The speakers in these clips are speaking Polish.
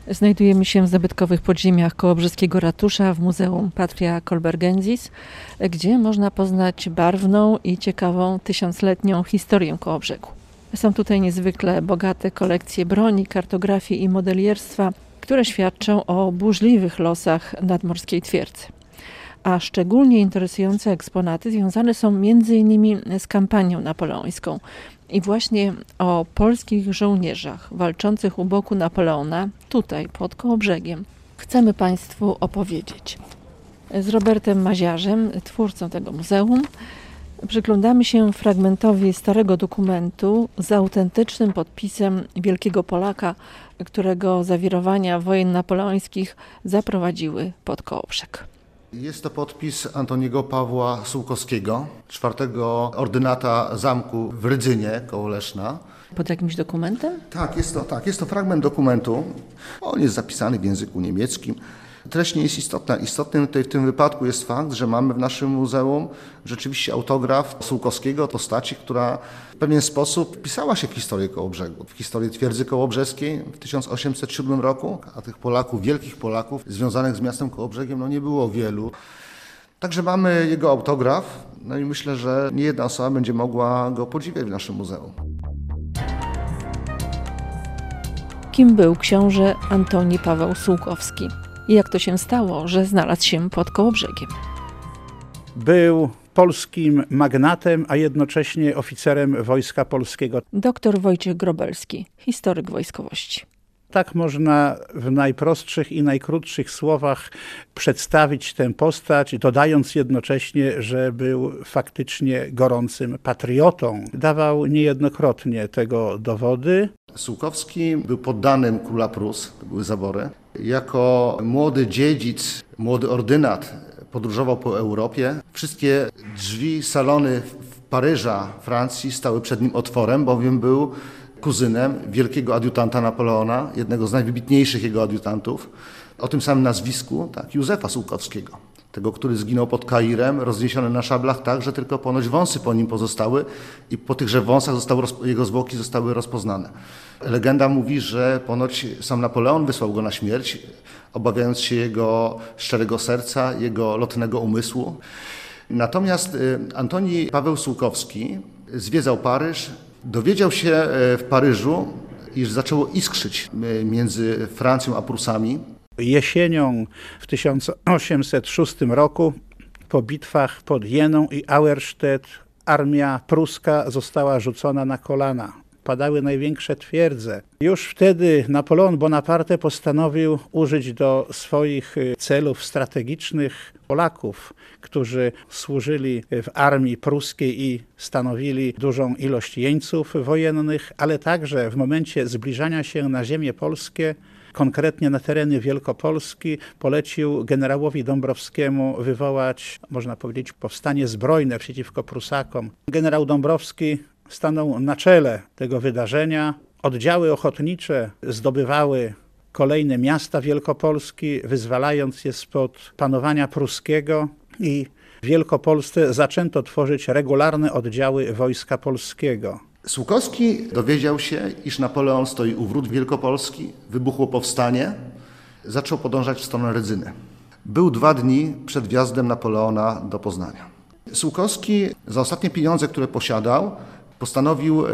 Znajdujemy się w zabytkowych podziemiach kołobrzeskiego ratusza w Muzeum Patria Kolbergensis, gdzie można poznać barwną i ciekawą tysiącletnią historię Kołobrzegu. Są tutaj niezwykle bogate kolekcje broni, kartografii i modelierstwa, które świadczą o burzliwych losach nadmorskiej twierdzy. A szczególnie interesujące eksponaty związane są m.in. z kampanią napoleońską i właśnie o polskich żołnierzach walczących u boku Napoleona, tutaj pod Kołobrzegiem, chcemy Państwu opowiedzieć. Z Robertem Maziarzem, twórcą tego muzeum, przyglądamy się fragmentowi starego dokumentu z autentycznym podpisem wielkiego Polaka, którego zawirowania wojen napoleońskich zaprowadziły pod Kołobrzeg. Jest to podpis Antoniego Pawła Sułkowskiego, czwartego ordynata zamku w Rydzynie koło Leszna. Pod jakimś dokumentem? Jest to fragment dokumentu. On jest zapisany w języku niemieckim. Treść nie jest istotna. Istotnym tutaj w tym wypadku jest fakt, że mamy w naszym muzeum rzeczywiście autograf Sułkowskiego, postaci, która w pewien sposób wpisała się w historię Kołobrzegu, w historię twierdzy kołobrzeskiej w 1807 roku, a tych Polaków, wielkich Polaków związanych z miastem Kołobrzegiem nie było wielu. Także mamy jego autograf, i myślę, że nie jedna osoba będzie mogła go podziwiać w naszym muzeum. Kim był książę Antoni Paweł Sułkowski? I jak to się stało, że znalazł się pod Kołobrzegiem? Był polskim magnatem, a jednocześnie oficerem Wojska Polskiego. Dr Wojciech Grobelski, historyk wojskowości. Tak można w najprostszych i najkrótszych słowach przedstawić tę postać, dodając jednocześnie, że był faktycznie gorącym patriotą. Dawał niejednokrotnie tego dowody. Sułkowski był poddanym króla Prus, to były zabory. Jako młody dziedzic, młody ordynat podróżował po Europie. Wszystkie drzwi, salony w Paryża, Francji stały przed nim otworem, bowiem był kuzynem wielkiego adiutanta Napoleona, jednego z najwybitniejszych jego adiutantów, o tym samym nazwisku, Józefa Sułkowskiego. Tego, który zginął pod Kairem, rozniesiony na szablach tak, że tylko ponoć wąsy po nim pozostały i po tychże wąsach jego zwłoki zostały rozpoznane. Legenda mówi, że ponoć sam Napoleon wysłał go na śmierć, obawiając się jego szczerego serca, jego lotnego umysłu. Natomiast Antoni Paweł Sułkowski zwiedzał Paryż, dowiedział się w Paryżu, iż zaczęło iskrzyć między Francją a Prusami. Jesienią w 1806 roku po bitwach pod Jeną i Auerstedt armia pruska została rzucona na kolana. Padały największe twierdze. Już wtedy Napoleon Bonaparte postanowił użyć do swoich celów strategicznych Polaków, którzy służyli w armii pruskiej i stanowili dużą ilość jeńców wojennych, ale także w momencie zbliżania się na ziemię polskie, konkretnie na tereny Wielkopolski, polecił generałowi Dąbrowskiemu wywołać, można powiedzieć, powstanie zbrojne przeciwko Prusakom. Generał Dąbrowski stanął na czele tego wydarzenia. Oddziały ochotnicze zdobywały kolejne miasta Wielkopolski, wyzwalając je spod panowania pruskiego, i w Wielkopolsce zaczęto tworzyć regularne oddziały Wojska Polskiego. Sułkowski dowiedział się, iż Napoleon stoi u wrót Wielkopolski, wybuchło powstanie, zaczął podążać w stronę Rydzyny. Był 2 dni przed wjazdem Napoleona do Poznania. Sułkowski za ostatnie pieniądze, które posiadał, postanowił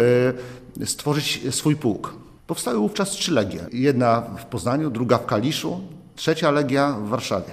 stworzyć swój pułk. Powstały wówczas 3 legie. Jedna w Poznaniu, druga w Kaliszu, 3. legia w Warszawie.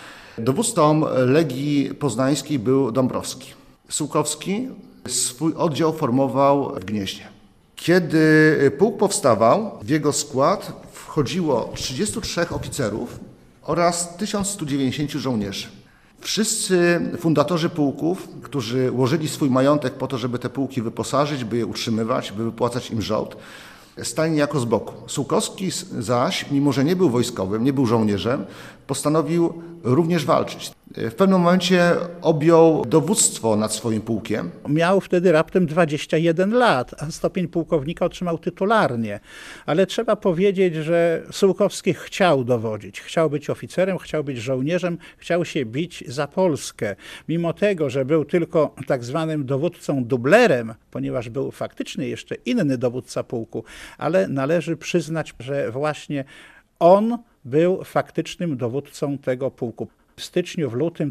Dowódcą Legii Poznańskiej był Dąbrowski. Sułkowski swój oddział formował w Gnieźnie. Kiedy pułk powstawał, w jego skład wchodziło 33 oficerów oraz 1190 żołnierzy. Wszyscy fundatorzy pułków, którzy łożyli swój majątek po to, żeby te pułki wyposażyć, by je utrzymywać, by wypłacać im żołd, stali niejako z boku. Sułkowski zaś, mimo że nie był wojskowym, nie był żołnierzem, postanowił również walczyć. W pewnym momencie objął dowództwo nad swoim pułkiem. Miał wtedy raptem 21 lat, a stopień pułkownika otrzymał tytularnie. Ale trzeba powiedzieć, że Sułkowski chciał dowodzić. Chciał być oficerem, chciał być żołnierzem, chciał się bić za Polskę. Mimo tego, że był tylko tak zwanym dowódcą dublerem, ponieważ był faktycznie jeszcze inny dowódca pułku, ale należy przyznać, że właśnie On był faktycznym dowódcą tego pułku. W styczniu, w lutym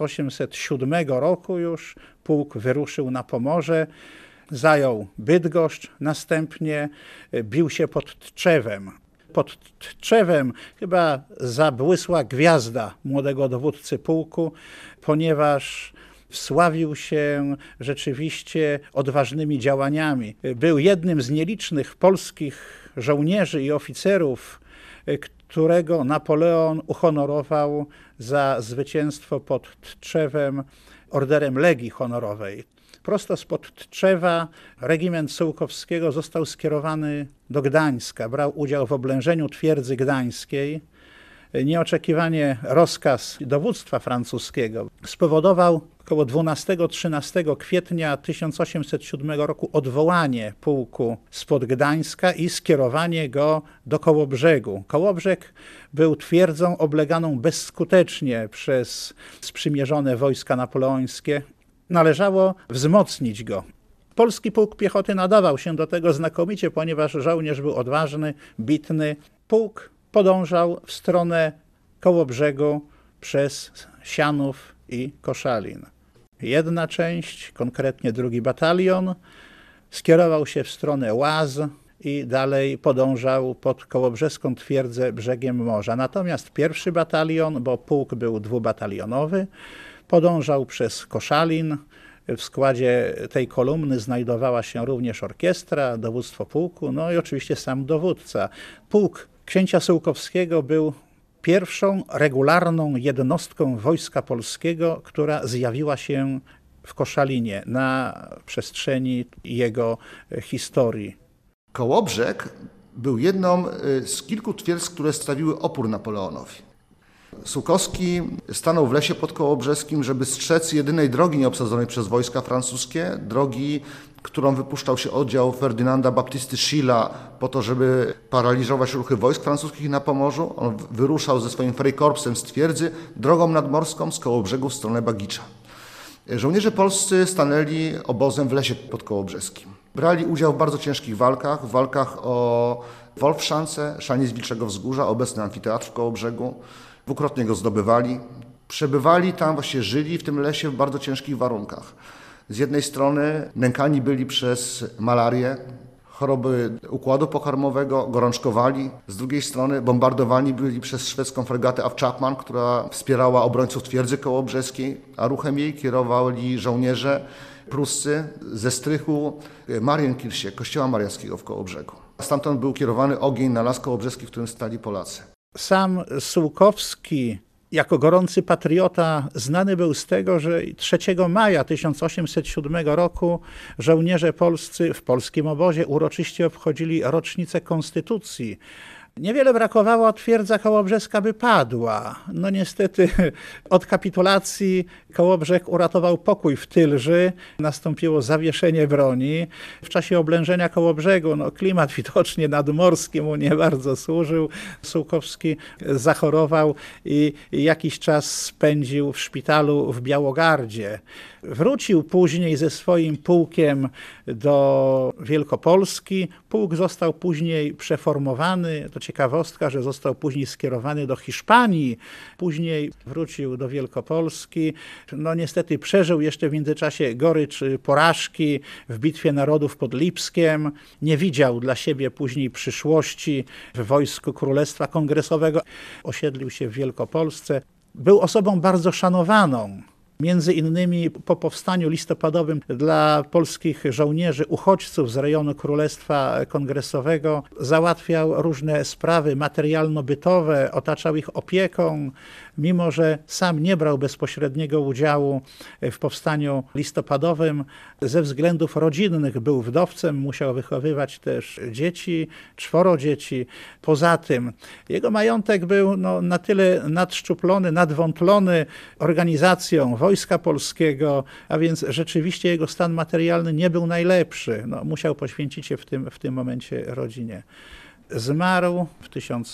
1807 roku już pułk wyruszył na Pomorze, zajął Bydgoszcz, następnie bił się pod Tczewem. Pod Tczewem chyba zabłysła gwiazda młodego dowódcy pułku, ponieważ wsławił się rzeczywiście odważnymi działaniami. Był jednym z nielicznych polskich żołnierzy i oficerów, którego Napoleon uhonorował za zwycięstwo pod Tczewem orderem Legii Honorowej. Prosto spod Tczewa regiment Sułkowskiego został skierowany do Gdańska. Brał udział w oblężeniu twierdzy gdańskiej. Nieoczekiwanie rozkaz dowództwa francuskiego spowodował około 12-13 kwietnia 1807 roku odwołanie pułku spod Gdańska i skierowanie go do Kołobrzegu. Kołobrzeg był twierdzą obleganą bezskutecznie przez sprzymierzone wojska napoleońskie. Należało wzmocnić go. Polski pułk piechoty nadawał się do tego znakomicie, ponieważ żołnierz był odważny, bitny. Pułk podążał w stronę Kołobrzegu przez Sianów i Koszalin. Jedna część, konkretnie 2 batalion, skierował się w stronę Łaz i dalej podążał pod kołobrzeską twierdzę brzegiem morza. Natomiast 1 batalion, bo pułk był 2-batalionowy, podążał przez Koszalin. W składzie tej kolumny znajdowała się również orkiestra, dowództwo pułku, no i oczywiście sam dowódca. Pułk księcia Sułkowskiego był pierwszą regularną jednostką Wojska Polskiego, która zjawiła się w Koszalinie na przestrzeni jego historii. Kołobrzeg był jedną z kilku twierdz, które stawiły opór Napoleonowi. Sułkowski stanął w lesie pod Kołobrzeskim, żeby strzec jedynej drogi nieobsadzonej przez wojska francuskie, drogi, którą wypuszczał się oddział Ferdynanda Baptisty Schilla po to, żeby paraliżować ruchy wojsk francuskich na Pomorzu. On wyruszał ze swoim Freikorpsem z twierdzy drogą nadmorską z Kołobrzegu w stronę Bagicza. Żołnierze polscy stanęli obozem w lesie pod Kołobrzeskim. Brali udział w bardzo ciężkich walkach, w walkach o Wolfszance, szaniec Wilczego Wzgórza, obecny amfiteatr w Kołobrzegu. Dwukrotnie go zdobywali. Przebywali tam, właśnie żyli w tym lesie w bardzo ciężkich warunkach. Z jednej strony nękani byli przez malarię, choroby układu pokarmowego, gorączkowali. Z drugiej strony bombardowani byli przez szwedzką fregatę Af Chapman, która wspierała obrońców twierdzy kołobrzeskiej, a ruchem jej kierowali żołnierze pruscy ze strychu Marienkirche, kościoła mariackiego w Kołobrzegu. Stamtąd był kierowany ogień na las kołobrzeski, w którym stali Polacy. Sam Sułkowski jako gorący patriota znany był z tego, że 3 maja 1807 roku żołnierze polscy w polskim obozie uroczyście obchodzili rocznicę Konstytucji. Niewiele brakowało, a twierdza kołobrzeska by padła. No niestety od kapitulacji Kołobrzeg uratował pokój w Tylży, nastąpiło zawieszenie broni. W czasie oblężenia Kołobrzegu klimat widocznie nadmorski mu nie bardzo służył. Sułkowski zachorował i jakiś czas spędził w szpitalu w Białogardzie. Wrócił później ze swoim pułkiem do Wielkopolski. Pułk został później przeformowany. To ciekawostka, że został później skierowany do Hiszpanii. Później wrócił do Wielkopolski. Niestety przeżył jeszcze w międzyczasie gorycz porażki w Bitwie Narodów pod Lipskiem. Nie widział dla siebie później przyszłości w wojsku Królestwa Kongresowego. Osiedlił się w Wielkopolsce. Był osobą bardzo szanowaną. Między innymi po powstaniu listopadowym dla polskich żołnierzy, uchodźców z rejonu Królestwa Kongresowego załatwiał różne sprawy materialno-bytowe, otaczał ich opieką, mimo że sam nie brał bezpośredniego udziału w powstaniu listopadowym. Ze względów rodzinnych był wdowcem, musiał wychowywać też dzieci, 4 dzieci. Poza tym jego majątek był na tyle nadszczuplony, nadwątlony organizacją Wojska Polskiego, a więc rzeczywiście jego stan materialny nie był najlepszy. Musiał poświęcić się w tym momencie rodzinie. Zmarł w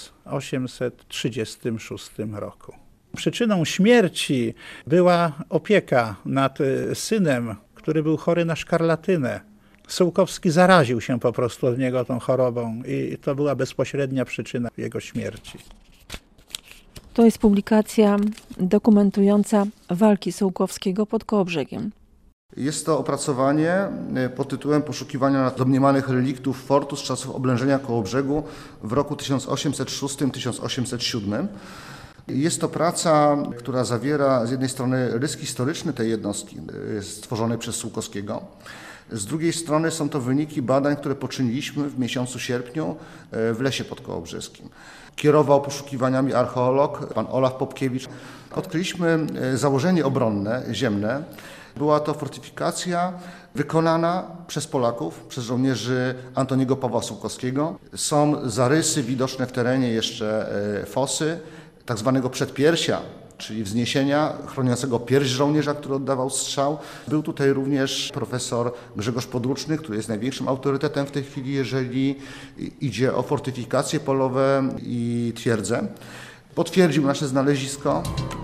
1836 roku. Przyczyną śmierci była opieka nad synem, który był chory na szkarlatynę. Sułkowski zaraził się po prostu od niego tą chorobą i to była bezpośrednia przyczyna jego śmierci. To jest publikacja dokumentująca walki Sułkowskiego pod Kołobrzegiem. Jest to opracowanie pod tytułem Poszukiwania domniemanych reliktów fortu z czasów oblężenia Kołobrzegu w roku 1806-1807. Jest to praca, która zawiera z jednej strony rys historyczny tej jednostki stworzonej przez Sułkowskiego. Z drugiej strony są to wyniki badań, które poczyniliśmy w miesiącu sierpniu w Lesie Podkołobrzeskim. Kierował poszukiwaniami archeolog pan Olaf Popkiewicz. Odkryliśmy założenie obronne, ziemne. Była to fortyfikacja wykonana przez Polaków, przez żołnierzy Antoniego Pawła Sułkowskiego. Są zarysy widoczne w terenie jeszcze fosy, tak zwanego przedpiersia, czyli wzniesienia chroniącego pierś żołnierza, który oddawał strzał. Był tutaj również profesor Grzegorz Podruczny, który jest największym autorytetem w tej chwili, jeżeli idzie o fortyfikacje polowe i twierdze. Potwierdził nasze znalezisko.